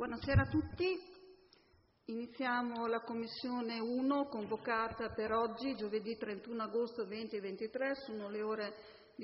Buonasera a tutti. Iniziamo la Commissione 1 convocata per oggi, giovedì 31 agosto 2023, sono le ore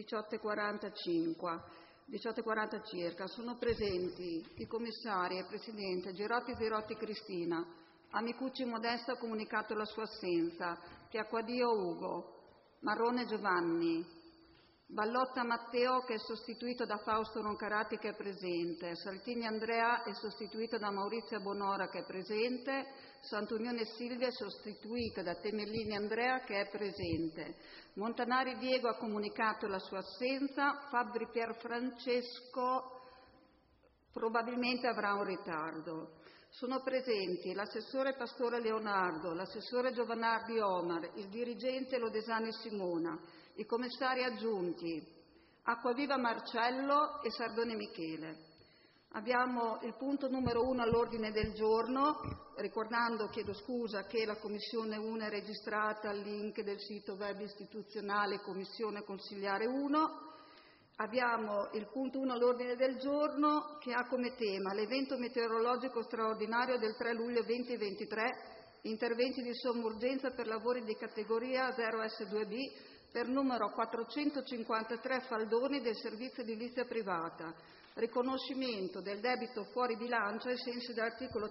18.40 circa. Sono presenti i commissari e Presidente Girotti Cristina, Amicucci Modesta ha comunicato la sua assenza, Piacquadio Ugo, Marrone Giovanni, Ballotta Matteo che è sostituito da Fausto Roncarati che è presente, Saltini Andrea è sostituito da Maurizia Bonora che è presente, Santunione Silvia è sostituita da Temellini Andrea che è presente, Montanari Diego ha comunicato la sua assenza, Fabbri Pierfrancesco probabilmente avrà un ritardo. Sono presenti l'assessore Pastore Leonardo, l'assessore Giovanardi Omar, il dirigente Lodesani Simona, i commissari aggiunti Acquaviva Marcello e Sardone Michele. Abbiamo il punto numero 1 all'ordine del giorno, ricordando, chiedo scusa, che la Commissione 1 è registrata al link del sito web istituzionale Commissione Consigliare 1. Abbiamo il punto 1 all'ordine del giorno che ha come tema l'evento meteorologico straordinario del 3 luglio 2023, interventi di somma urgenza per lavori di categoria 0S2B per numero 453 faldoni del servizio edilizia privata, riconoscimento del debito fuori bilancio ai sensi dell'articolo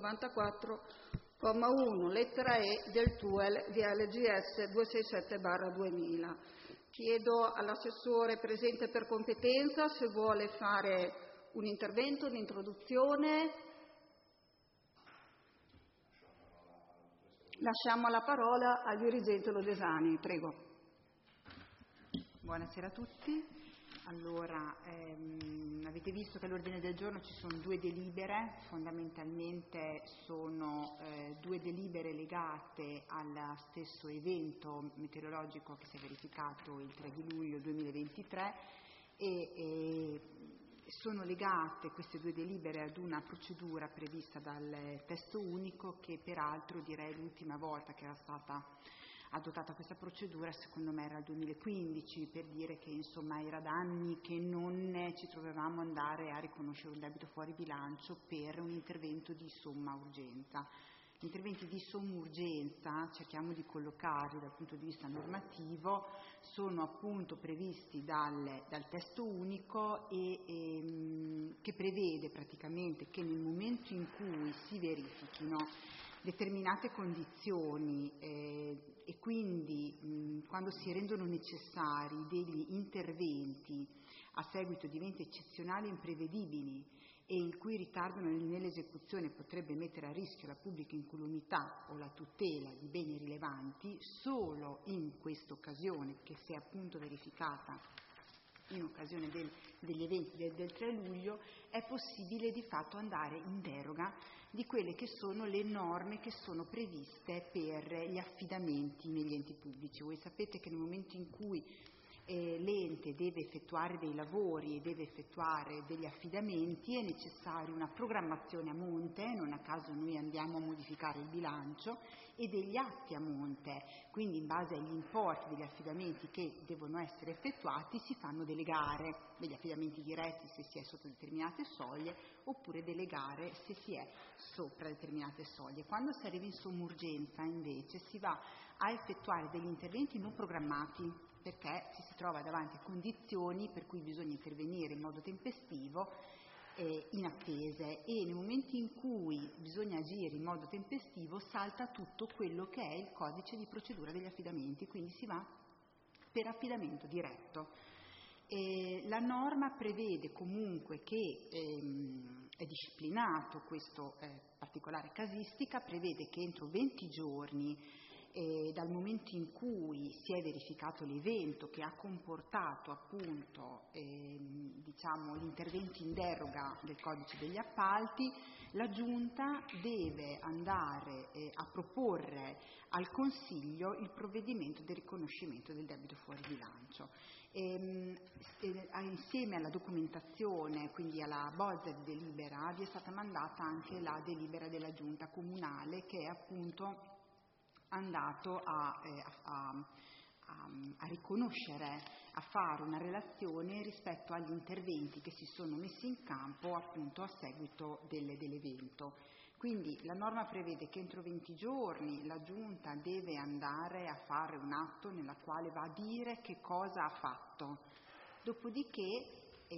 194,1 lettera E del TUEL VLGS 267/2000. Chiedo all'assessore presente per competenza se vuole fare un intervento, un'introduzione. Lasciamo la parola al dirigente Lodesani, prego. Buonasera a tutti. Allora, avete visto che all'ordine del giorno ci sono due delibere, fondamentalmente sono due delibere legate al stesso evento meteorologico che si è verificato il 3 di luglio 2023 e sono legate queste due delibere ad una procedura prevista dal testo unico che peraltro direi l'ultima volta che era stata adottata questa procedura secondo me era il 2015, per dire che insomma era da anni che non ci trovavamo ad andare a riconoscere un debito fuori bilancio per un intervento di somma urgenza. Gli interventi di somma urgenza, cerchiamo di collocarli dal punto di vista normativo, sono appunto previsti dal testo unico e che prevede praticamente che nel momento in cui si verifichino determinate condizioni e quindi quando si rendono necessari degli interventi a seguito di eventi eccezionali e imprevedibili e il cui ritardo nell'esecuzione potrebbe mettere a rischio la pubblica incolumità o la tutela di beni rilevanti, solo in questa occasione che si è appunto verificata in occasione degli eventi del 3 luglio, è possibile di fatto andare in deroga di quelle che sono le norme che sono previste per gli affidamenti negli enti pubblici. Voi sapete che nel momento in cui l'ente deve effettuare dei lavori e deve effettuare degli affidamenti è necessaria una programmazione a monte, non a caso noi andiamo a modificare il bilancio, e degli atti a monte, quindi in base agli importi degli affidamenti che devono essere effettuati si fanno delle gare, degli affidamenti diretti se si è sotto determinate soglie oppure delle gare se si è sopra determinate soglie. Quando si arriva in somma urgenza invece si va a effettuare degli interventi non programmati perché ci si trova davanti a condizioni per cui bisogna intervenire in modo tempestivo inattese e nel momento in cui bisogna agire in modo tempestivo salta tutto quello che è il codice di procedura degli affidamenti, quindi si va per affidamento diretto. La norma prevede comunque che è disciplinato questo particolare casistica, prevede che entro 20 giorni dal momento in cui si è verificato l'evento che ha comportato appunto gli interventi in deroga del codice degli appalti, la Giunta deve andare a proporre al Consiglio il provvedimento del riconoscimento del debito fuori bilancio. Insieme alla documentazione, quindi alla bozza di delibera, vi è stata mandata anche la delibera della Giunta comunale che è appunto andato a a riconoscere, a fare una relazione rispetto agli interventi che si sono messi in campo appunto a seguito dell'evento. Quindi la norma prevede che entro 20 giorni la Giunta deve andare a fare un atto nella quale va a dire che cosa ha fatto, dopodiché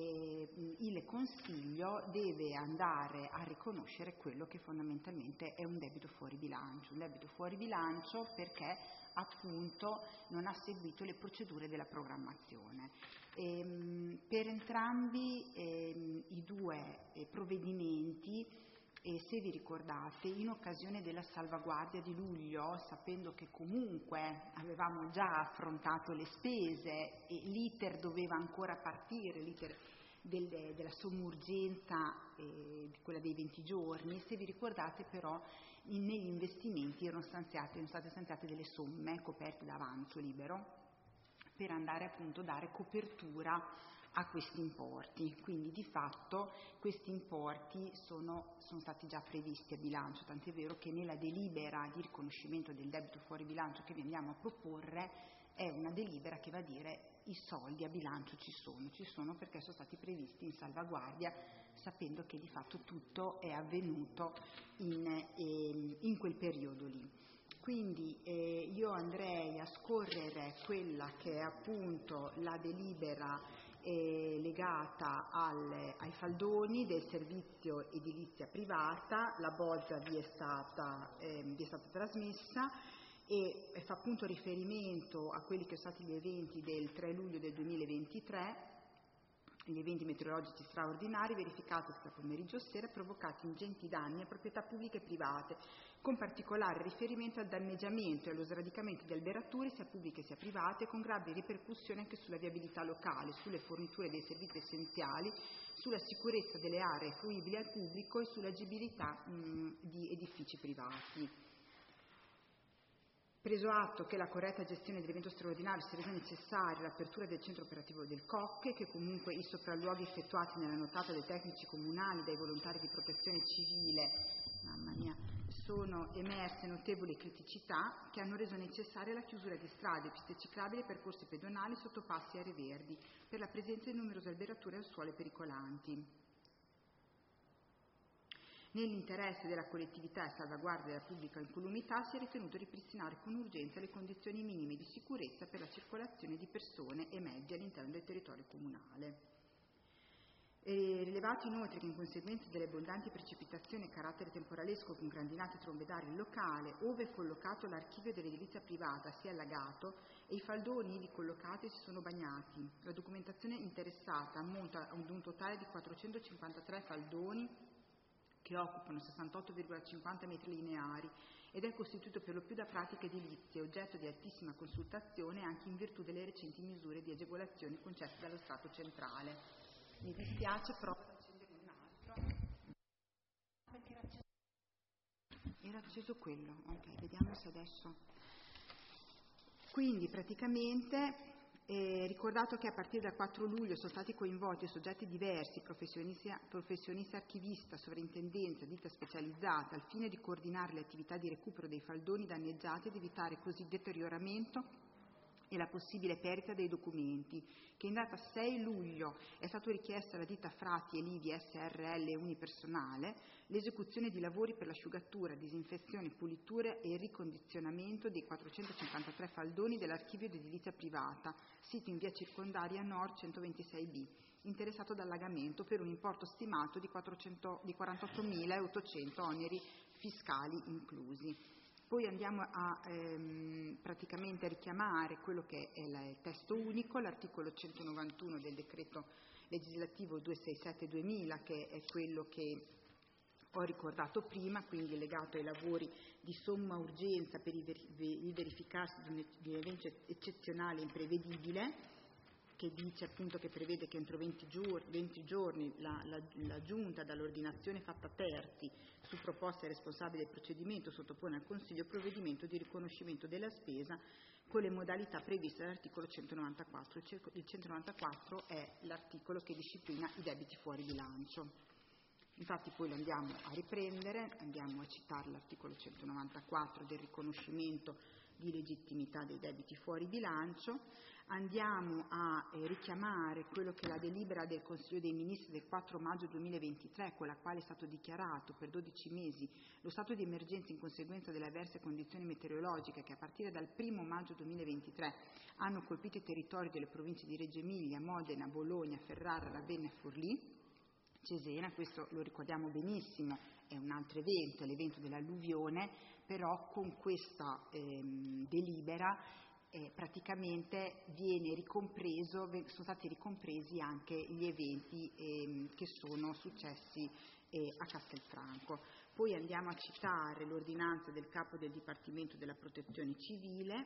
il Consiglio deve andare a riconoscere quello che fondamentalmente è un debito fuori bilancio perché appunto non ha seguito le procedure della programmazione. Per entrambi i due provvedimenti, se vi ricordate, in occasione della salvaguardia di luglio, sapendo che comunque avevamo già affrontato le spese e l'iter doveva ancora partire, l'iter della somma urgenza, quella dei 20 giorni, se vi ricordate però negli investimenti erano state stanziate delle somme coperte da avanzo libero per andare appunto a dare copertura a questi importi, quindi di fatto questi importi sono stati già previsti a bilancio, tant'è vero che nella delibera di riconoscimento del debito fuori bilancio che vi andiamo a proporre è una delibera che va a dire i soldi a bilancio ci sono perché sono stati previsti in salvaguardia, sapendo che di fatto tutto è avvenuto in quel periodo lì. Quindi io andrei a scorrere quella che è appunto la delibera legata ai faldoni del servizio edilizia privata. La bozza vi è stata trasmessa e fa appunto riferimento a quelli che sono stati gli eventi del 3 luglio del 2023, gli eventi meteorologici straordinari verificatisi tra pomeriggio e sera, provocati ingenti danni a proprietà pubbliche e private, con particolare riferimento al danneggiamento e allo sradicamento di alberature sia pubbliche sia private, con gravi ripercussioni anche sulla viabilità locale, sulle forniture dei servizi essenziali, sulla sicurezza delle aree fruibili al pubblico e sull'agibilità di edifici privati. Preso atto che la corretta gestione dell'evento straordinario si è resa necessaria l'apertura del centro operativo del Coc, che comunque i sopralluoghi effettuati nella nottata dai tecnici comunali, dai volontari di protezione civile, sono emerse notevoli criticità che hanno reso necessaria la chiusura di strade, piste ciclabili, percorsi pedonali, sottopassi e aree verdi, per la presenza di numerose alberature al suolo pericolanti. Nell'interesse della collettività e salvaguardia della pubblica incolumità si è ritenuto ripristinare con urgenza le condizioni minime di sicurezza per la circolazione di persone e mezzi all'interno del territorio comunale. Rilevato inoltre che in conseguenza delle abbondanti precipitazioni a carattere temporalesco con grandinate e trombe d'aria, il locale, ove è collocato l'archivio dell'edilizia privata, si è allagato e i faldoni ivi collocati si sono bagnati. La documentazione interessata ammonta ad un totale di 453 faldoni che occupano 68,50 metri lineari ed è costituito per lo più da pratiche edilizie, oggetto di altissima consultazione anche in virtù delle recenti misure di agevolazione concesse dallo Stato centrale. Mi dispiace, però accendere un altro. Perché era acceso quello. Ok, vediamo se adesso. Quindi praticamente ricordato che a partire dal 4 luglio sono stati coinvolti soggetti diversi, professionista archivista, sovrintendenza, ditta specializzata, al fine di coordinare le attività di recupero dei faldoni danneggiati ed evitare così il deterioramento e la possibile perdita dei documenti, che in data 6 luglio è stato richiesto alla ditta Frati e Livi SRL Unipersonale l'esecuzione di lavori per l'asciugatura, disinfezione, pulitura e ricondizionamento dei 453 faldoni dell'archivio di edilizia privata, sito in via circondaria Nord 126B, interessato dall'allagamento per un importo stimato di 48.800 oneri fiscali inclusi. Poi andiamo a praticamente a richiamare quello che è il testo unico, l'articolo 191 del decreto legislativo 267/2000, che è quello che ho ricordato prima, quindi legato ai lavori di somma urgenza per il verificarsi di un evento eccezionale e imprevedibile, che dice appunto che prevede che entro 20 giorni la Giunta, dall'ordinazione fatta a terzi su proposta del responsabile del procedimento, sottopone al Consiglio provvedimento di riconoscimento della spesa con le modalità previste dall'articolo 194. Il 194 è l'articolo che disciplina i debiti fuori bilancio. Infatti poi lo andiamo a riprendere, andiamo a citare l'articolo 194 del riconoscimento di legittimità dei debiti fuori bilancio. Andiamo a richiamare quello che è la delibera del Consiglio dei Ministri del 4 maggio 2023, con la quale è stato dichiarato per 12 mesi lo stato di emergenza in conseguenza delle avverse condizioni meteorologiche che a partire dal 1 maggio 2023 hanno colpito i territori delle province di Reggio Emilia, Modena, Bologna, Ferrara, Ravenna e Forlì. Cesena, questo lo ricordiamo benissimo, è un altro evento, è l'evento dell'alluvione, però con questa delibera praticamente sono stati ricompresi anche gli eventi che sono successi a Castelfranco. Poi andiamo a citare l'ordinanza del capo del Dipartimento della Protezione Civile,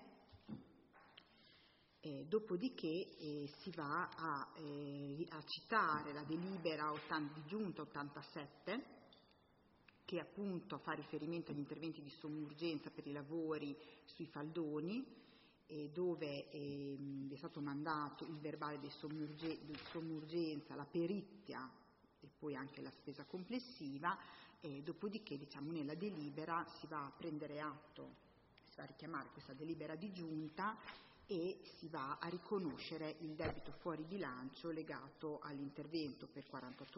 dopodiché si va a citare la delibera di Giunta 87, che appunto fa riferimento agli interventi di somma urgenza per i lavori sui faldoni, dove è stato mandato il verbale di somma urgenza, la perizia e poi anche la spesa complessiva, dopodiché nella delibera si va a prendere atto, si va a richiamare questa delibera di giunta e si va a riconoscere il debito fuori bilancio legato all'intervento per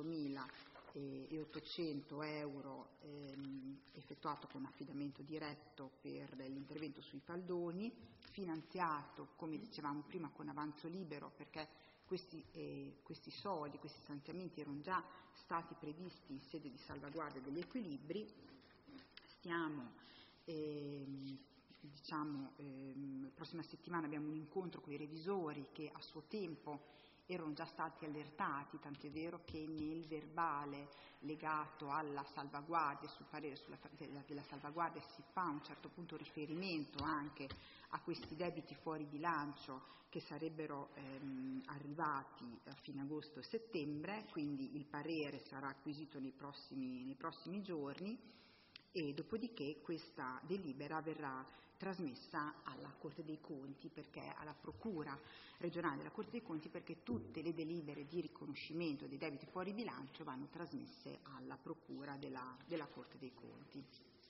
48.800 euro effettuato con affidamento diretto per l'intervento sui faldoni, finanziato, come dicevamo prima, con avanzo libero, perché questi soldi, questi stanziamenti erano già stati previsti in sede di salvaguardia degli equilibri. Stiamo la prossima settimana abbiamo un incontro con i revisori che a suo tempo erano già stati allertati, tant'è vero che nel verbale legato alla salvaguardia, sul parere della salvaguardia, si fa a un certo punto riferimento anche a questi debiti fuori bilancio che sarebbero arrivati a fine agosto e settembre, quindi il parere sarà acquisito nei prossimi giorni e dopodiché questa delibera verrà trasmessa alla Corte dei Conti, alla Procura regionale della Corte dei Conti, perché tutte le delibere di riconoscimento dei debiti fuori bilancio vanno trasmesse alla Procura della Corte dei Conti.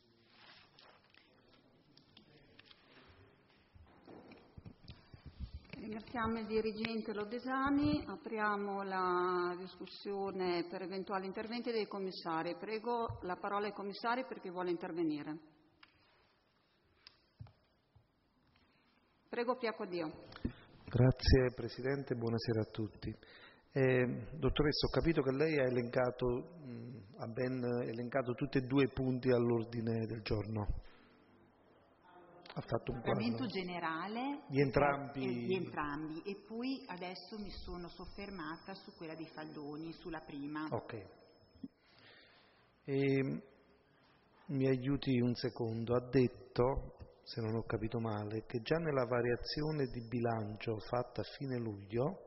Ringraziamo il dirigente Lodesani. Apriamo la discussione per eventuali interventi dei commissari. Prego la parola ai commissari per chi vuole intervenire. Prego Piacquadio. Grazie Presidente, buonasera a tutti. Dottoressa, ho capito che lei ha ben elencato tutti e due i punti all'ordine del giorno. Ha fatto un quadro generale di entrambi e poi adesso mi sono soffermata su quella dei faldoni, sulla prima. Ok. Mi aiuti un secondo. Ha detto, se non ho capito male, che già nella variazione di bilancio fatta a fine luglio,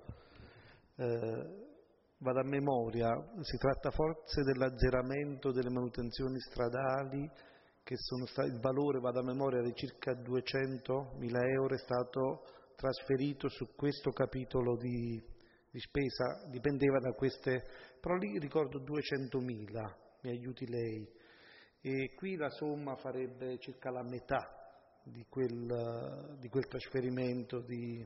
vado a memoria, si tratta forse dell'azzeramento delle manutenzioni stradali, che il valore, vado a memoria, di circa 200.000 euro è stato trasferito su questo capitolo di spesa, dipendeva da queste, però lì ricordo 200.000, mi aiuti lei, e qui la somma farebbe circa la metà di quel trasferimento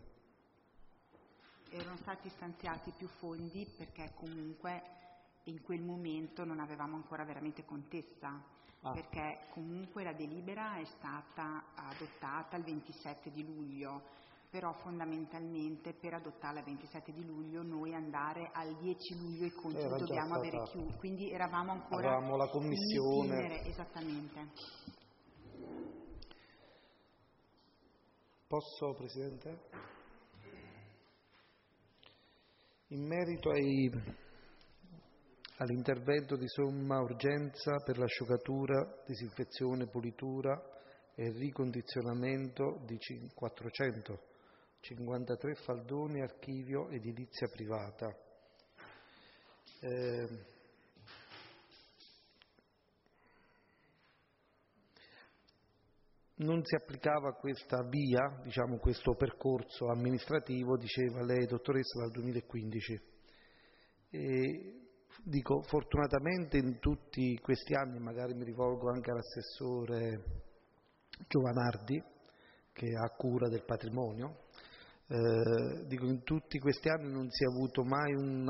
Erano stati stanziati più fondi perché comunque in quel momento non avevamo ancora veramente contessa. Perché comunque la delibera è stata adottata il 27 di luglio, però fondamentalmente per adottarla il 27 di luglio noi andare al 10 luglio i conti li dobbiamo avere chiusi, quindi avevamo la commissione. Esattamente. Posso, Presidente? In merito all'intervento di somma urgenza per l'asciugatura, disinfezione, pulitura e ricondizionamento di 453 faldoni archivio edilizia privata. Non si applicava questa via, questo percorso amministrativo, diceva lei, dottoressa, dal 2015. Dico, fortunatamente in tutti questi anni, magari mi rivolgo anche all'assessore Giovanardi, che ha cura del patrimonio. Dico, in tutti questi anni non si è avuto mai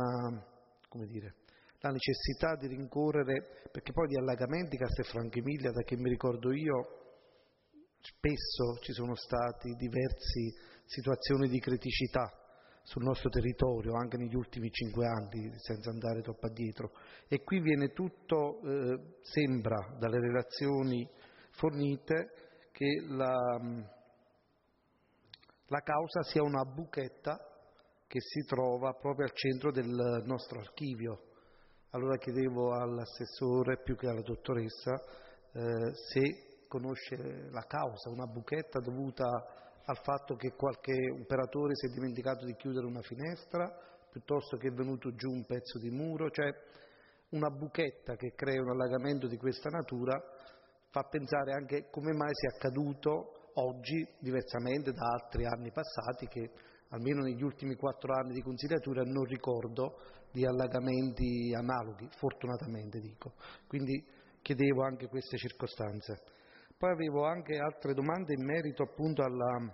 la necessità di rincorrere, perché poi di allagamenti Castelfranco Emilia, da che mi ricordo io, spesso ci sono stati diverse situazioni di criticità sul nostro territorio, anche negli ultimi 5 anni, senza andare troppo addietro. E qui viene tutto, sembra dalle relazioni fornite, che la causa sia una buchetta che si trova proprio al centro del nostro archivio. Allora chiedevo all'assessore, più che alla dottoressa, se conosce la causa, una buchetta dovuta al fatto che qualche operatore si è dimenticato di chiudere una finestra, piuttosto che è venuto giù un pezzo di muro, cioè una buchetta che crea un allagamento di questa natura fa pensare anche come mai sia accaduto oggi, diversamente da altri anni passati, che almeno negli ultimi 4 anni di consigliatura non ricordo di allagamenti analoghi, fortunatamente dico. Quindi chiedevo anche queste circostanze. Poi avevo anche altre domande in merito appunto alla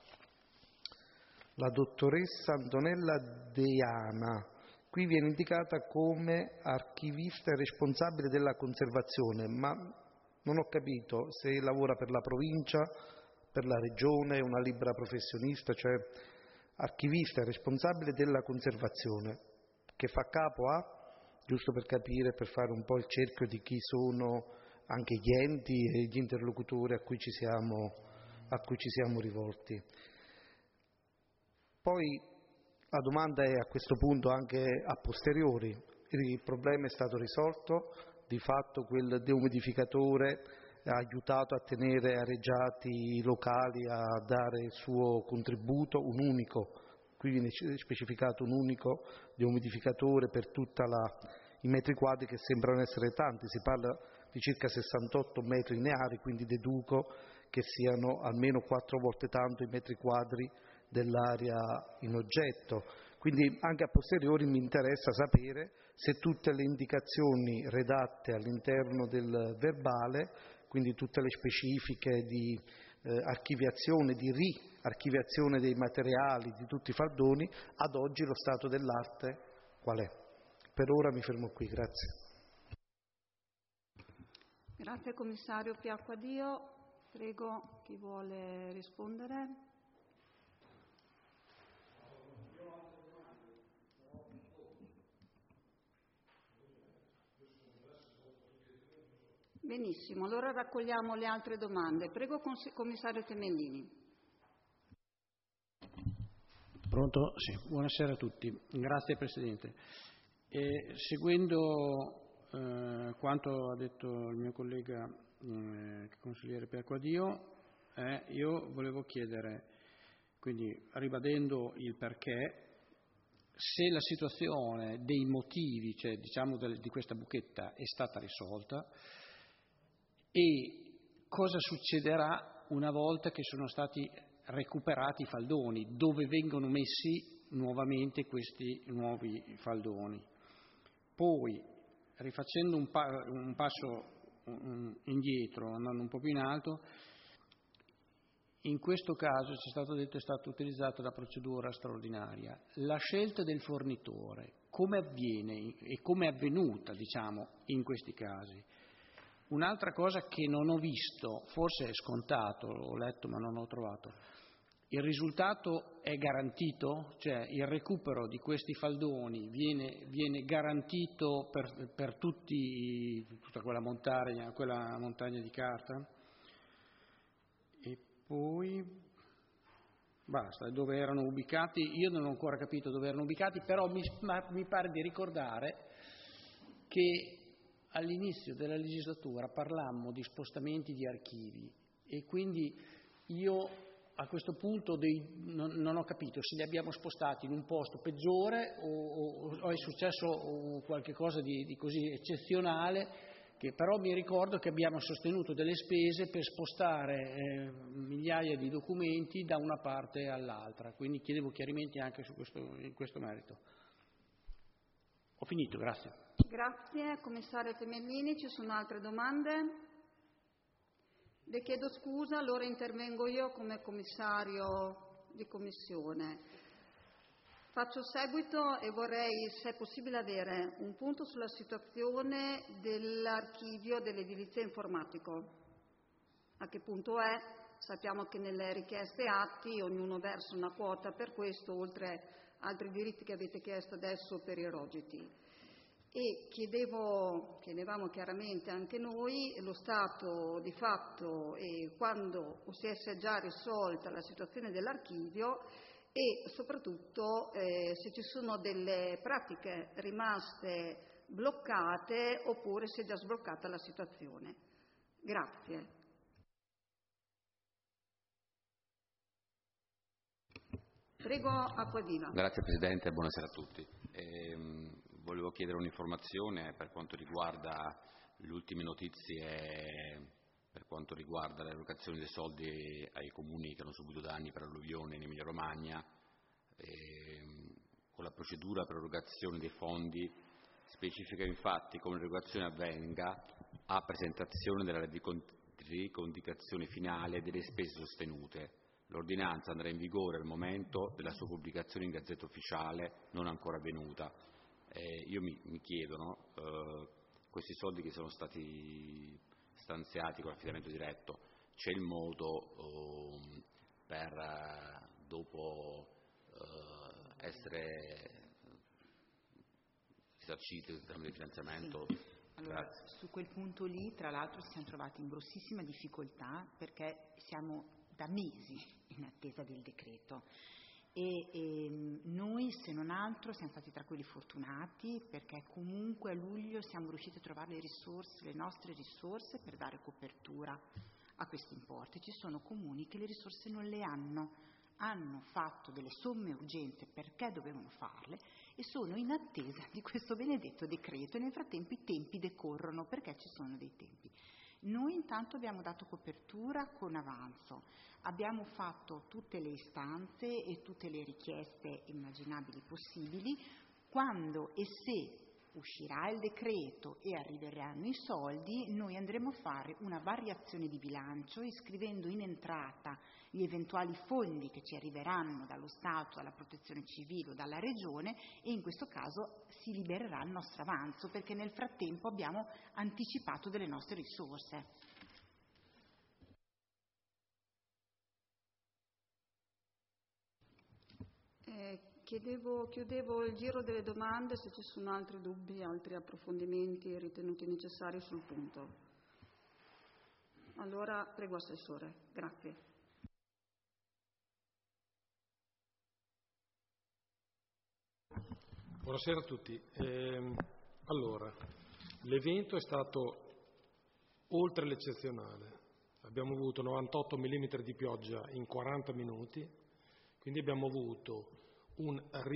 dottoressa Antonella Deiana. Qui viene indicata come archivista e responsabile della conservazione, ma non ho capito se lavora per la provincia, per la regione, una libera professionista, cioè archivista e responsabile della conservazione, che fa capo a, giusto per capire, per fare un po' il cerchio di chi sono anche gli enti e gli interlocutori a cui ci siamo rivolti. Poi la domanda è a questo punto anche a posteriori. Il problema è stato risolto, di fatto quel deumidificatore ha aiutato a tenere areggiati i locali, a dare il suo contributo, un unico, qui viene specificato un unico deumidificatore per tutti i metri quadri, che sembrano essere tanti, si parla di circa 68 metri lineari, quindi deduco che siano almeno 4 volte tanto i metri quadri dell'area in oggetto. Quindi anche a posteriori mi interessa sapere se tutte le indicazioni redatte all'interno del verbale, quindi tutte le specifiche di archiviazione, di riarchiviazione dei materiali, di tutti i faldoni, ad oggi lo stato dell'arte qual è? Per ora mi fermo qui, grazie. Grazie commissario Piacquadio. Prego chi vuole rispondere. Benissimo, allora raccogliamo le altre domande. Prego commissario Temellini. Pronto? Sì, buonasera a tutti. Grazie Presidente. Seguendo quanto ha detto il mio collega consigliere Piacquadio, io volevo chiedere, quindi ribadendo il perché, se la situazione dei motivi, cioè diciamo di questa buchetta, è stata risolta e cosa succederà una volta che sono stati recuperati i faldoni, dove vengono messi nuovamente questi nuovi faldoni. Poi, rifacendo un passo indietro, andando un po' più in alto, in questo caso ci è stato detto che è stata utilizzata la procedura straordinaria. La scelta del fornitore, come avviene e come è avvenuta, diciamo, in questi casi? Un'altra cosa che non ho visto, forse è scontato, l'ho letto ma non ho trovato, il risultato è garantito? Cioè il recupero di questi faldoni viene garantito per tutta quella montagna di carta? E poi basta, dove erano ubicati, io non ho ancora capito dove erano ubicati, però mi pare di ricordare che all'inizio della legislatura parlammo di spostamenti di archivi e quindi io a questo punto non ho capito se li abbiamo spostati in un posto peggiore o è successo qualche cosa di così eccezionale, che però mi ricordo che abbiamo sostenuto delle spese per spostare migliaia di documenti da una parte all'altra, quindi chiedevo chiarimenti anche in questo merito. Ho finito, grazie. Grazie commissario Temellini. Ci sono altre domande? Le chiedo scusa, allora intervengo io come commissario di commissione. Faccio seguito e vorrei, se è possibile, avere un punto sulla situazione dell'archivio dell'edilizia informatico. A che punto è? Sappiamo che nelle richieste atti ognuno versa una quota per questo, oltre altri diritti che avete chiesto adesso per i rogiti. E chiedevamo chiaramente anche noi lo stato di fatto e quando si è già risolta la situazione dell'archivio e soprattutto se ci sono delle pratiche rimaste bloccate oppure se è già sbloccata la situazione. Grazie. Prego, Acquaviva. Grazie Presidente, buonasera a tutti. Volevo chiedere un'informazione per quanto riguarda le ultime notizie per quanto riguarda l'erogazione dei soldi ai comuni che hanno subito danni per alluvione in Emilia Romagna. Con la procedura per erogazione dei fondi specifica infatti come l'erogazione avvenga a presentazione della ricondicazione finale delle spese sostenute. L'ordinanza andrà in vigore al momento della sua pubblicazione in Gazzetta Ufficiale, non ancora avvenuta. Io mi chiedo, questi soldi che sono stati stanziati con affidamento diretto, c'è il modo per dopo essere risarciti tramite finanziamento? Sì. Allora, Grazie. su quel punto lì, tra l'altro, ci siamo trovati in grossissima difficoltà perché siamo da mesi in attesa del decreto. E noi, se non altro, siamo stati tra quelli fortunati perché comunque a luglio siamo riusciti a trovare le risorse, le nostre risorse per dare copertura a questi importi. Ci sono comuni che le risorse non le hanno fatto delle somme urgenti perché dovevano farle e sono in attesa di questo benedetto decreto e nel frattempo i tempi decorrono perché ci sono dei tempi. Noi intanto abbiamo dato copertura con avanzo, abbiamo fatto tutte le istanze e tutte le richieste immaginabili possibili. Quando e se uscirà il decreto e arriveranno i soldi, noi andremo a fare una variazione di bilancio iscrivendo in entrata gli eventuali fondi che ci arriveranno dallo Stato, dalla Protezione Civile o dalla Regione e in questo caso si libererà il nostro avanzo perché nel frattempo abbiamo anticipato delle nostre risorse. Chiudevo il giro delle domande se ci sono altri dubbi, altri approfondimenti ritenuti necessari sul punto. Allora prego Assessore. Grazie. Buonasera a tutti. Allora, l'evento è stato oltre l'eccezionale. Abbiamo avuto 98 mm di pioggia in 40 minuti, quindi abbiamo avuto un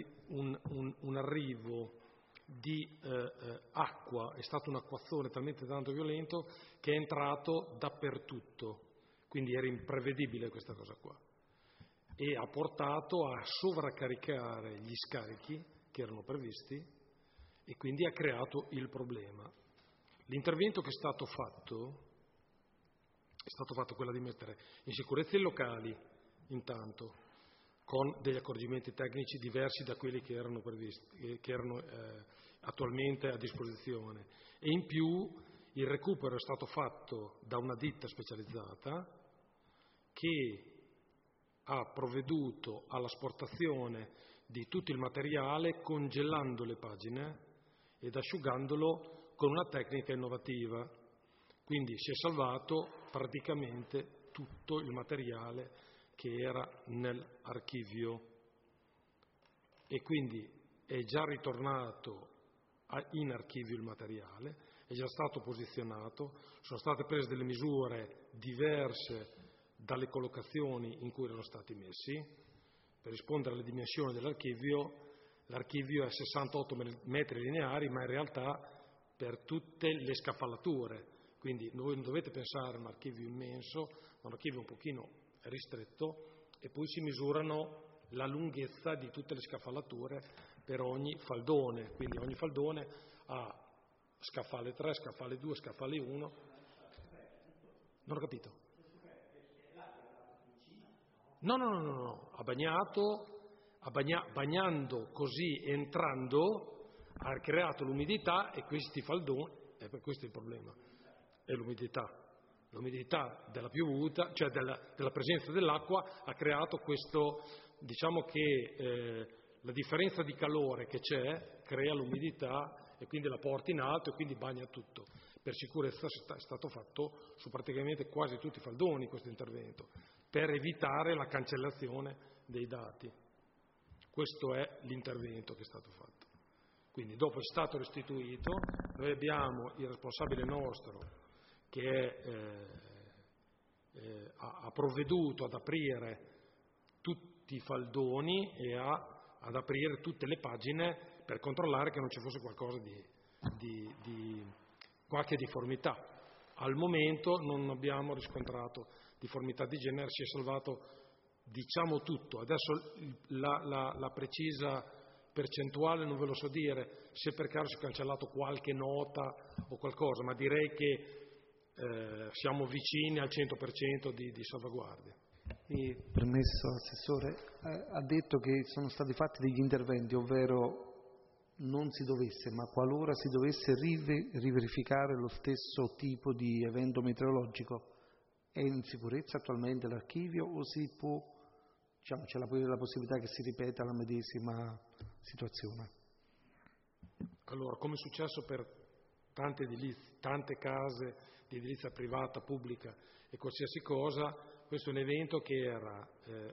arrivo di acqua, è stato un acquazzone talmente tanto violento che è entrato dappertutto, quindi era imprevedibile questa cosa qua e ha portato a sovraccaricare gli scarichi che erano previsti e quindi ha creato il problema. L'intervento che è stato fatto quello di mettere in sicurezza i locali intanto, con degli accorgimenti tecnici diversi da quelli che erano previsti, che erano attualmente a disposizione. E in più il recupero è stato fatto da una ditta specializzata che ha provveduto all'asportazione di tutto il materiale congelando le pagine ed asciugandolo con una tecnica innovativa. Quindi si è salvato praticamente tutto il materiale che era nell'archivio e quindi è già ritornato in archivio il materiale, è già stato posizionato, sono state prese delle misure diverse dalle collocazioni in cui erano stati messi. Per rispondere alle dimensioni dell'archivio, l'archivio è 68 metri lineari, ma in realtà per tutte le scafallature, quindi voi non dovete pensare a un archivio immenso, ma un archivio un pochino ristretto e poi si misurano la lunghezza di tutte le scafallature per ogni faldone, quindi ogni faldone ha scaffale 3, scaffale 2, scaffale 1. Non ho capito. No, ha bagnato, bagnando così, entrando, ha creato l'umidità e questi faldoni, questo è il problema, è l'umidità. L'umidità della piovuta, cioè della presenza dell'acqua, ha creato questo, diciamo che la differenza di calore che c'è crea l'umidità e quindi la porta in alto e quindi bagna tutto. Per sicurezza è stato fatto su praticamente quasi tutti i faldoni questo intervento, per evitare la cancellazione dei dati. Questo è l'intervento che è stato fatto. Quindi dopo è stato restituito, noi abbiamo il responsabile nostro che ha provveduto ad aprire tutti i faldoni e ad aprire tutte le pagine per controllare che non ci fosse qualcosa di qualche difformità. Al momento non abbiamo riscontrato difformità di genere, si è salvato diciamo tutto. Adesso la precisa percentuale non ve lo so dire, se per caso si è cancellato qualche nota o qualcosa, ma direi che siamo vicini al 100% di salvaguardia. Permesso, Assessore, ha detto che sono stati fatti degli interventi, ovvero non si dovesse, ma qualora si dovesse riverificare lo stesso tipo di evento meteorologico, è in sicurezza attualmente l'archivio o si può, diciamo, c'è la possibilità che si ripeta la medesima situazione? Allora, come è successo per tante case di edilizia privata, pubblica e qualsiasi cosa, questo è un evento che era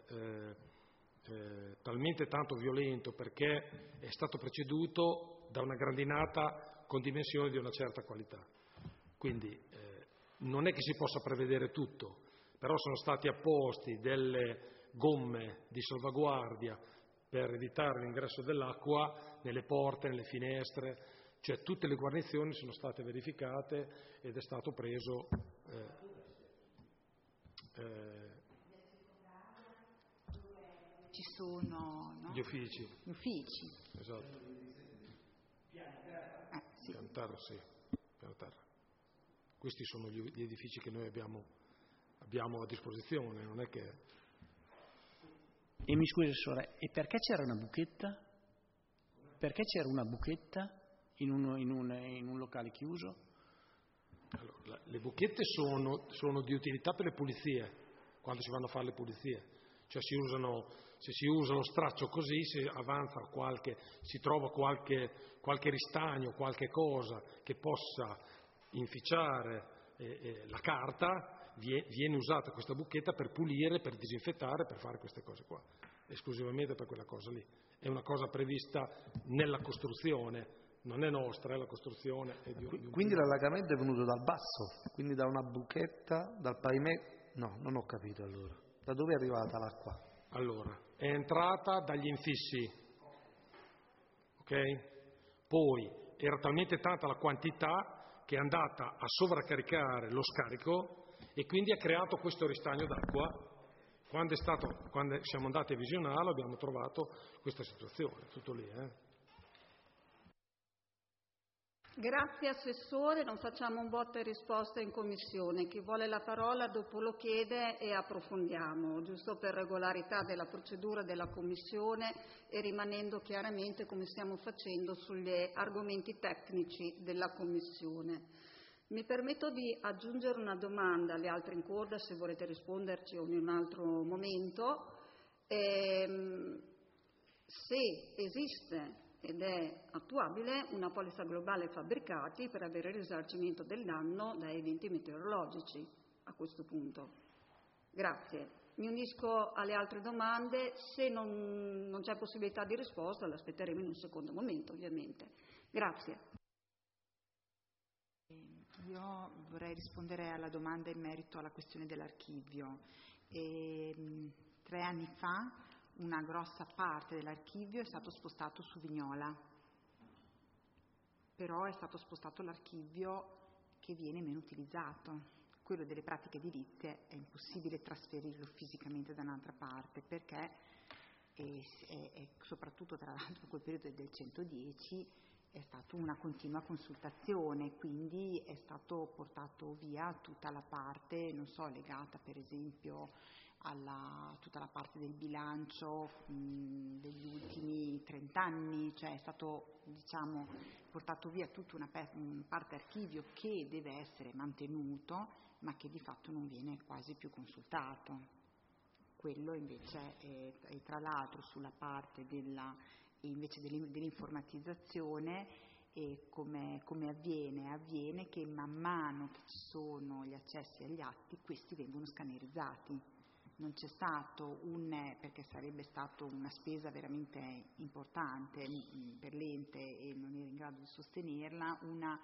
talmente tanto violento perché è stato preceduto da una grandinata con dimensioni di una certa qualità. Quindi non è che si possa prevedere tutto, però sono stati apposti delle gomme di salvaguardia per evitare l'ingresso dell'acqua nelle porte, nelle finestre, cioè tutte le guarnizioni sono state verificate ed è stato preso ci sono, no? Gli uffici. Esatto. Sì. Piano terra, sì. Piano terra. Questi sono gli edifici che noi abbiamo a disposizione, non è che... E mi scusi, Assessore, e perché c'era una buchetta? Perché c'era una buchetta in un locale chiuso? Allora, le buchette sono di utilità per le pulizie, quando si vanno a fare le pulizie. Cioè se si usa lo straccio così, si avanza si trova qualche ristagno, qualche cosa che possa inficiare la carta, viene usata questa buchetta per pulire, per disinfettare, per fare queste cose qua, esclusivamente per quella cosa lì. È una cosa prevista nella costruzione, non è nostra, è la costruzione. Quindi l'allagamento è venuto dal basso, quindi da una buchetta, dal pavimento? No, non ho capito allora. Da dove è arrivata l'acqua? Allora, è entrata dagli infissi, ok? Poi era talmente tanta la quantità che è andata a sovraccaricare lo scarico e quindi ha creato questo ristagno d'acqua. Quando siamo andati a visionarlo abbiamo trovato questa situazione, tutto lì. Grazie Assessore, non facciamo un botta e risposta in commissione, chi vuole la parola dopo lo chiede e approfondiamo, giusto per regolarità della procedura della commissione e rimanendo chiaramente come stiamo facendo sugli argomenti tecnici della commissione. Mi permetto di aggiungere una domanda alle altre in coda, se volete risponderci o in un altro momento. Se esiste ed è attuabile una polizza globale fabbricati per avere il risarcimento del danno da eventi meteorologici a questo punto. Grazie. Mi unisco alle altre domande, se non c'è possibilità di risposta l'aspetteremo in un secondo momento ovviamente. Grazie. Io vorrei rispondere alla domanda in merito alla questione dell'archivio. 3 anni fa una grossa parte dell'archivio è stato spostato su Vignola, però è stato spostato l'archivio che viene meno utilizzato. Quello delle pratiche edilizie è impossibile trasferirlo fisicamente da un'altra parte perché soprattutto tra l'altro in quel periodo del 110 è stata una continua consultazione, quindi è stato portato via tutta la parte, non so, legata per esempio tutta la parte del bilancio degli ultimi 30 anni, cioè è stato portato via tutta una parte archivio che deve essere mantenuto, ma che di fatto non viene quasi più consultato. Quello invece è tra l'altro sulla parte dell'informatizzazione. E come avviene? Avviene che man mano che ci sono gli accessi agli atti, questi vengono scannerizzati. Non c'è stato perché sarebbe stata una spesa veramente importante per l'ente e non era in grado di sostenerla,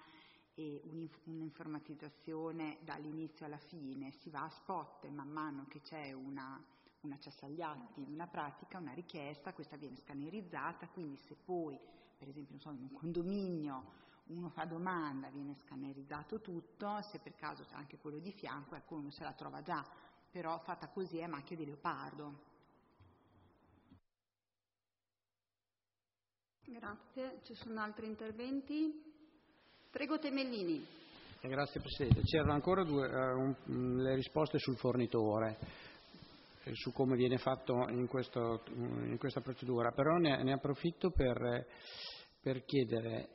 un'informatizzazione dall'inizio alla fine. Si va a spot e man mano che c'è un accesso agli atti, una pratica, una richiesta, questa viene scannerizzata, quindi se poi, per esempio, in un condominio uno fa domanda, viene scannerizzato tutto, se per caso c'è anche quello di fianco, ecco, uno se la trova già, però fatta così è macchia di leopardo. Grazie. Ci sono altri interventi? Prego Temellini. Grazie Presidente. C'erano ancora le risposte sul fornitore, su come viene fatto in questa procedura, però ne approfitto per chiedere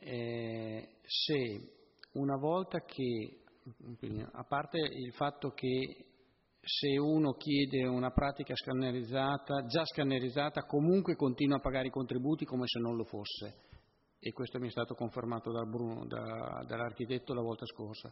se una volta che, a parte il fatto che se uno chiede una pratica già scannerizzata, comunque continua a pagare i contributi come se non lo fosse, e questo mi è stato confermato dall'architetto la volta scorsa,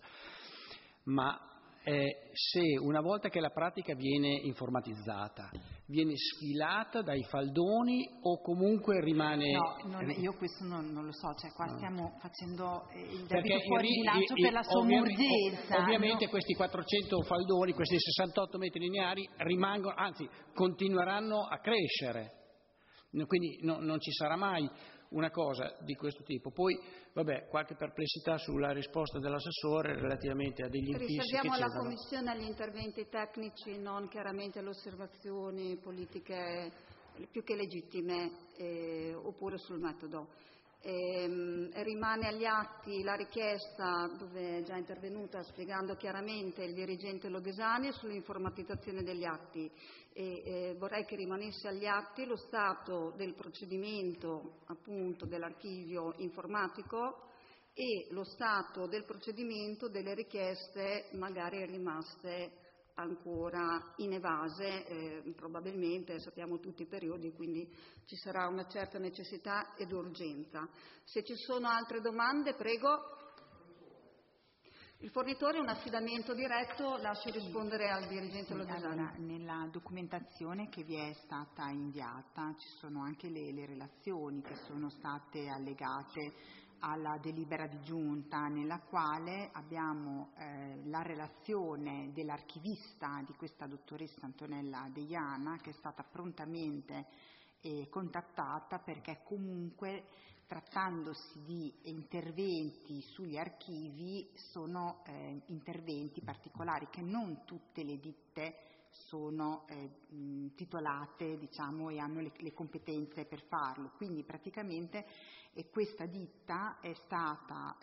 ma se una volta che la pratica viene informatizzata, viene sfilata dai faldoni o comunque rimane... No, io questo non lo so, cioè qua stiamo facendo il debito fuori bilancio per la somma urgenza. Ovviamente questi 400 faldoni, questi 68 metri lineari rimangono, anzi continueranno a crescere, quindi non ci sarà mai una cosa di questo tipo. Poi, vabbè, qualche perplessità sulla risposta dell'assessore relativamente a degli infissi. Riserviamo alla Commissione agli interventi tecnici, non chiaramente alle osservazioni politiche più che legittime, oppure sul metodo. Rimane agli atti la richiesta, dove è già intervenuta spiegando chiaramente il dirigente Loghesani sull'informatizzazione degli atti, e vorrei che rimanesse agli atti lo stato del procedimento appunto dell'archivio informatico e lo stato del procedimento delle richieste magari rimaste ancora inevase, probabilmente sappiamo tutti i periodi, quindi ci sarà una certa necessità ed urgenza. Se ci sono altre domande, prego. Il fornitore è un affidamento diretto, lascio rispondere al dirigente Loghesani. Allora, nella documentazione che vi è stata inviata ci sono anche le relazioni che sono state allegate alla delibera di giunta, nella quale abbiamo la relazione dell'archivista di questa dottoressa Antonella Deiana, che è stata prontamente contattata perché comunque, trattandosi di interventi sugli archivi, sono interventi particolari che non tutte le ditte sono titolate, diciamo, e hanno le competenze per farlo. Quindi praticamente questa ditta è stata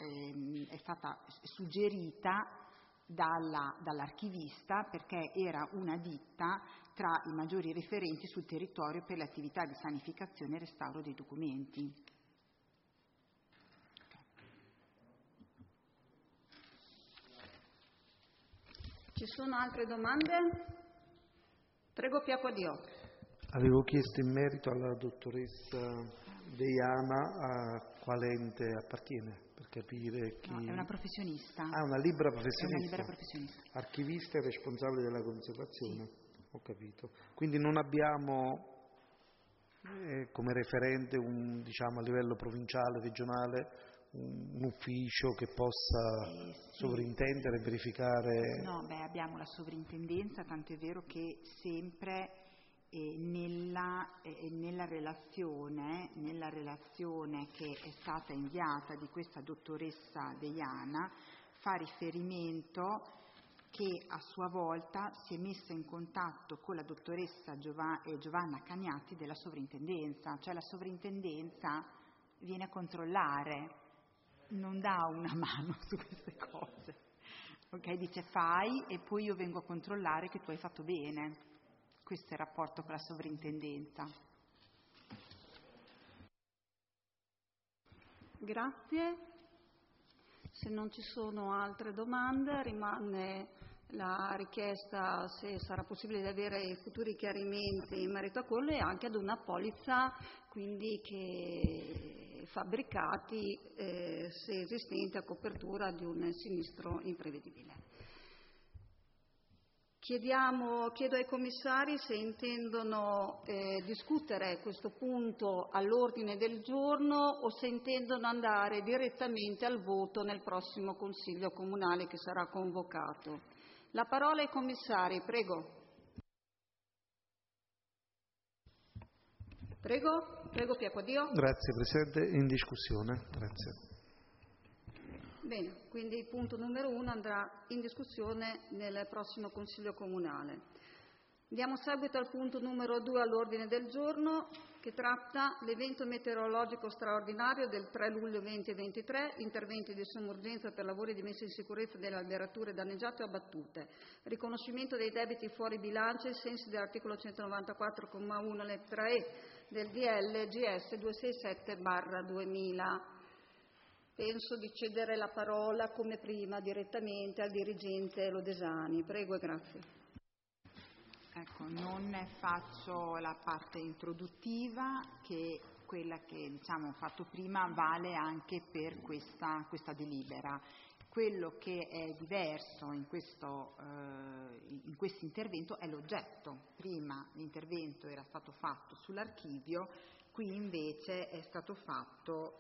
suggerita dall'archivista perché era una ditta tra i maggiori referenti sul territorio per le attività di sanificazione e restauro dei documenti. Ci sono altre domande? Prego Piacquadio. Avevo chiesto in merito alla dottoressa Deiana a quale ente appartiene, per capire chi... No, è una professionista. Ah, una libera professionista. È una libera professionista. Archivista e responsabile della conservazione. Sì. Ho capito. Quindi non abbiamo come referente diciamo a livello provinciale, regionale, un ufficio che possa sovrintendere e verificare? No, abbiamo la sovrintendenza, tanto è vero che sempre nella relazione che è stata inviata di questa dottoressa Deiana fa riferimento che a sua volta si è messa in contatto con la dottoressa Giovanna Cagnati della sovrintendenza, cioè la sovrintendenza viene a controllare, non dà una mano su queste cose, ok? Dice fai e poi io vengo a controllare che tu hai fatto bene, questo è il rapporto con la sovrintendenza. Grazie. Se non ci sono altre domande, rimane la richiesta se sarà possibile di avere futuri chiarimenti in merito a quello e anche ad una polizza quindi che fabbricati se esistente a copertura di un sinistro imprevedibile. Chiedo ai commissari se intendono discutere questo punto all'ordine del giorno o se intendono andare direttamente al voto nel prossimo Consiglio Comunale che sarà convocato. La parola ai commissari, prego. Prego Piacodio. Grazie Presidente, in discussione. Grazie. Bene, quindi il punto numero 1 andrà in discussione nel prossimo Consiglio Comunale. Diamo seguito al punto numero 2 all'ordine del giorno, che tratta l'evento meteorologico straordinario del 3 luglio 2023, interventi di somma urgenza per lavori di messa in sicurezza delle alberature danneggiate o abbattute, riconoscimento dei debiti fuori bilancio ai sensi dell'articolo 194,1 lettera E del DL GS 267/2000. Penso di cedere la parola, come prima, direttamente al dirigente Lodesani. Prego e grazie. Ecco, non faccio la parte introduttiva, che quella che ho fatto prima vale anche per questa delibera. Quello che è diverso in questo intervento è l'oggetto. Prima l'intervento era stato fatto sull'archivio, qui invece è stato fatto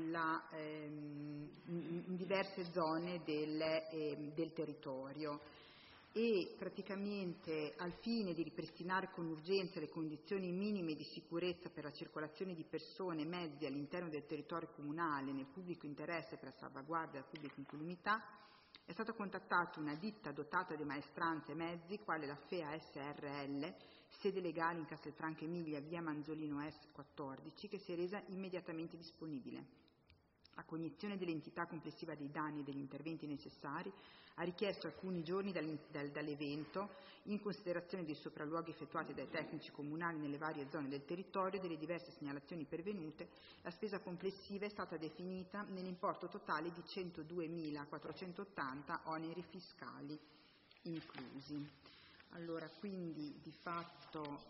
in diverse zone del territorio e praticamente al fine di ripristinare con urgenza le condizioni minime di sicurezza per la circolazione di persone e mezzi all'interno del territorio comunale nel pubblico interesse per la salvaguardia della pubblica incolumità, è stata contattata una ditta dotata di maestranze e mezzi, quale la FEA SRL, sede legale in Castelfranco Emilia, via Manzolino S 14, che si è resa immediatamente disponibile. A cognizione dell'entità complessiva dei danni e degli interventi necessari, ha richiesto alcuni giorni dall'evento, in considerazione dei sopralluoghi effettuati dai tecnici comunali nelle varie zone del territorio e delle diverse segnalazioni pervenute, la spesa complessiva è stata definita nell'importo totale di 102.480 oneri fiscali inclusi. Allora, quindi di fatto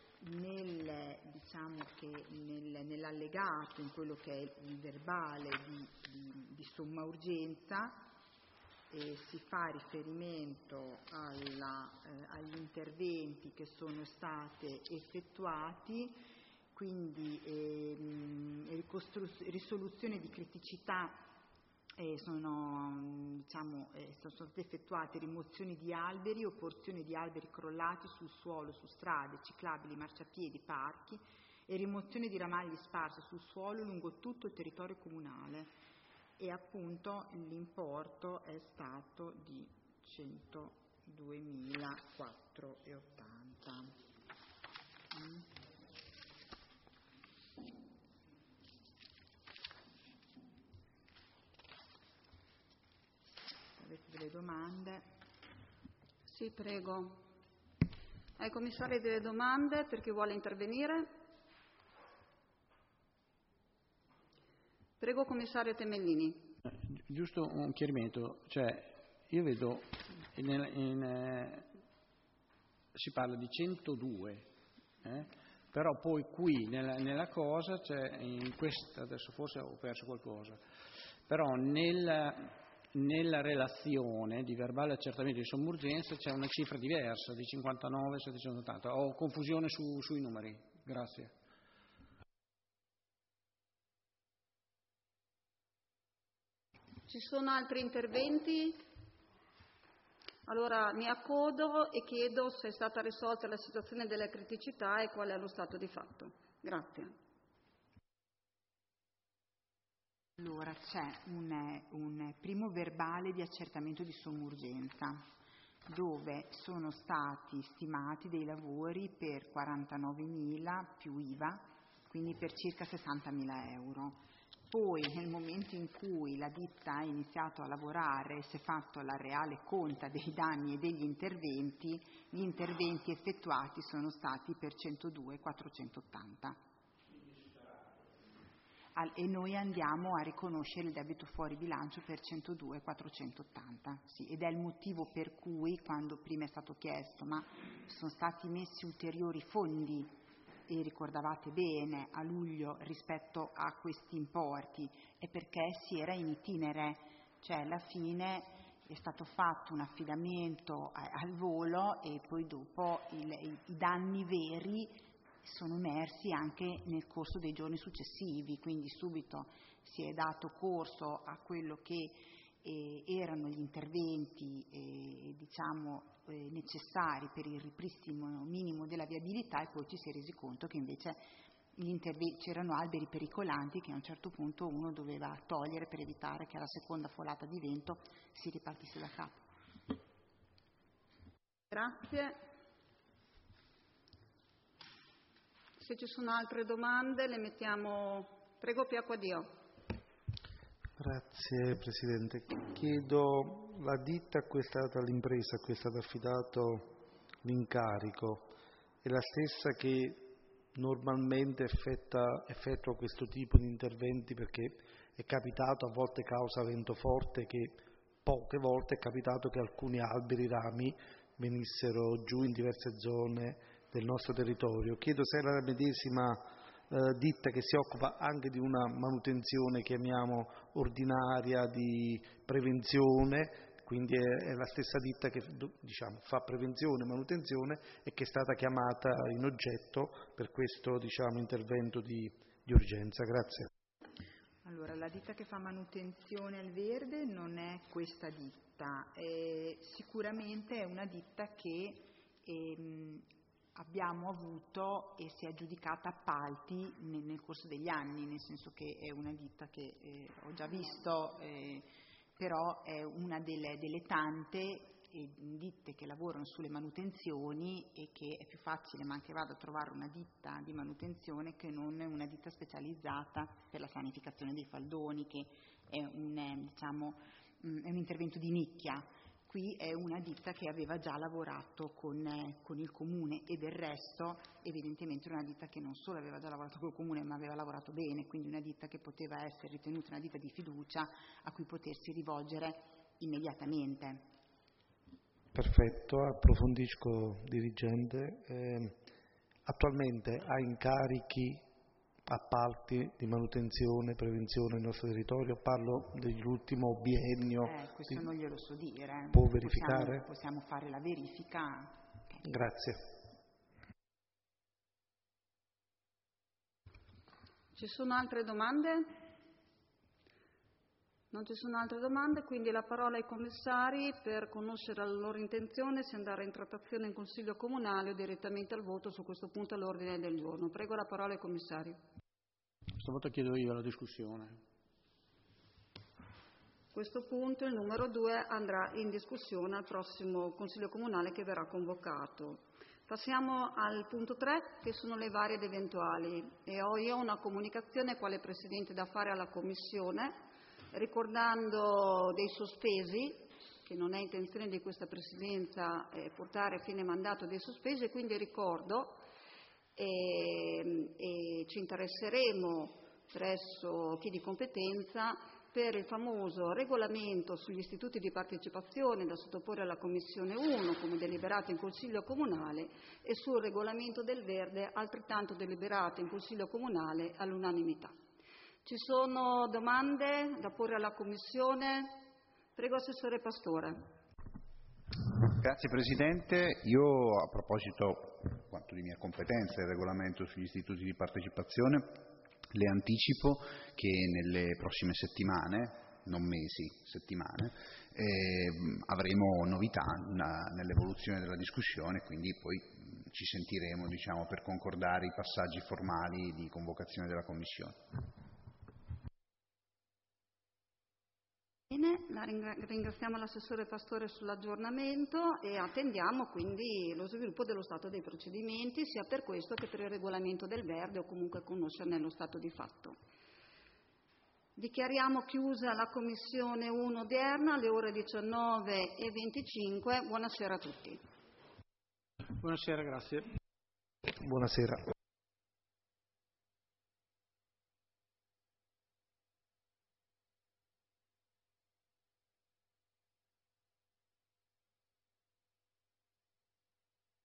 nell'allegato, in quello che è il verbale di somma urgenza, si fa riferimento agli interventi che sono stati effettuati, quindi risoluzione di criticità. Sono state effettuate rimozioni di alberi o porzioni di alberi crollati sul suolo, su strade, ciclabili, marciapiedi, parchi e rimozione di ramagli sparsi sul suolo lungo tutto il territorio comunale e appunto l'importo è stato di 102.480. Avete delle domande? Sì, prego. Ai commissari delle domande, per chi vuole intervenire? Prego, commissario Temellini. Giusto un chiarimento, io vedo si parla di 102, però poi qui nella cosa c'è, in questa, adesso forse ho perso qualcosa, però nella relazione di verbale accertamento di somma urgenza c'è una cifra diversa di 59.780. Ho confusione sui numeri. Grazie. Ci sono altri interventi? Allora mi accodo e chiedo se è stata risolta la situazione delle criticità e qual è lo stato di fatto. Grazie. Allora, c'è un primo verbale di accertamento di somma urgenza dove sono stati stimati dei lavori per 49.000 più IVA, quindi per circa 60.000 euro. Poi nel momento in cui la ditta ha iniziato a lavorare, si è fatto la reale conta dei danni e degli interventi, gli interventi effettuati sono stati per 102.480. E noi andiamo a riconoscere il debito fuori bilancio per 102.480, sì, ed è il motivo per cui, quando prima è stato chiesto ma sono stati messi ulteriori fondi, e ricordavate bene, a luglio rispetto a questi importi, è perché si era in itinere, cioè alla fine è stato fatto un affidamento al volo e poi dopo i danni veri sono emersi anche nel corso dei giorni successivi, quindi subito si è dato corso a quello che erano gli interventi necessari per il ripristino minimo della viabilità, e poi ci si è resi conto che invece c'erano alberi pericolanti che a un certo punto uno doveva togliere per evitare che alla seconda folata di vento si ripartisse da capo. Grazie. Se ci sono altre domande le mettiamo. Prego, Piacquadio. Grazie Presidente. Chiedo, la ditta a cui è stata l'impresa, a cui è stato affidato l'incarico, è la stessa che normalmente effettua questo tipo di interventi, perché è capitato a volte causa vento forte che poche volte è capitato che alcuni alberi, rami venissero giù in diverse zone del nostro territorio. Chiedo se è la medesima ditta che si occupa anche di una manutenzione, chiamiamo ordinaria, di prevenzione, quindi è la stessa ditta che fa prevenzione e manutenzione e che è stata chiamata in oggetto per questo intervento di urgenza. Grazie. Allora, la ditta che fa manutenzione al verde non è questa ditta, sicuramente è una ditta che abbiamo avuto e si è aggiudicata appalti nel corso degli anni, nel senso che è una ditta che ho già visto, però è una delle tante ditte che lavorano sulle manutenzioni, e che è più facile ma anche vado a trovare una ditta di manutenzione che non una ditta specializzata per la sanificazione dei faldoni, che è un intervento di nicchia. Qui è una ditta che aveva già lavorato con il Comune, e del resto evidentemente una ditta che non solo aveva già lavorato col Comune ma aveva lavorato bene, quindi una ditta che poteva essere ritenuta una ditta di fiducia a cui potersi rivolgere immediatamente. Perfetto, approfondisco dirigente. Attualmente ha incarichi, appalti di manutenzione, prevenzione nel nostro territorio? Parlo dell'ultimo biennio. Questo non glielo so dire. Può verificare? Possiamo fare la verifica. Okay. Grazie. Ci sono altre domande? Non ci sono altre domande, quindi la parola ai commissari per conoscere la loro intenzione, se andare in trattazione in Consiglio Comunale o direttamente al voto su questo punto all'ordine del giorno. Prego la parola ai commissari. Stavolta chiedo io la discussione. A questo punto il numero 2 andrà in discussione al prossimo Consiglio Comunale che verrà convocato. Passiamo al punto 3, che sono le varie ed eventuali. E ho io una comunicazione quale Presidente da fare alla Commissione, ricordando dei sospesi, che non è intenzione di questa Presidenza portare a fine mandato dei sospesi, quindi ricordo e ci interesseremo presso chi di competenza per il famoso regolamento sugli istituti di partecipazione da sottoporre alla Commissione 1 come deliberato in Consiglio Comunale, e sul regolamento del verde altrettanto deliberato in Consiglio Comunale all'unanimità. Ci sono domande da porre alla Commissione? Prego, Assessore Pastore. Grazie Presidente. Io, a proposito, quanto di mia competenza, il regolamento sugli istituti di partecipazione, le anticipo che nelle prossime settimane, non mesi, settimane, avremo novità nell'evoluzione della discussione, quindi poi ci sentiremo per concordare i passaggi formali di convocazione della Commissione. Bene, ringraziamo l'assessore Pastore sull'aggiornamento e attendiamo quindi lo sviluppo dello stato dei procedimenti, sia per questo che per il regolamento del verde, o comunque conoscerne lo stato di fatto. Dichiariamo chiusa la Commissione 1 odierna alle ore 19:25. Buonasera a tutti. Buonasera, grazie. Buonasera.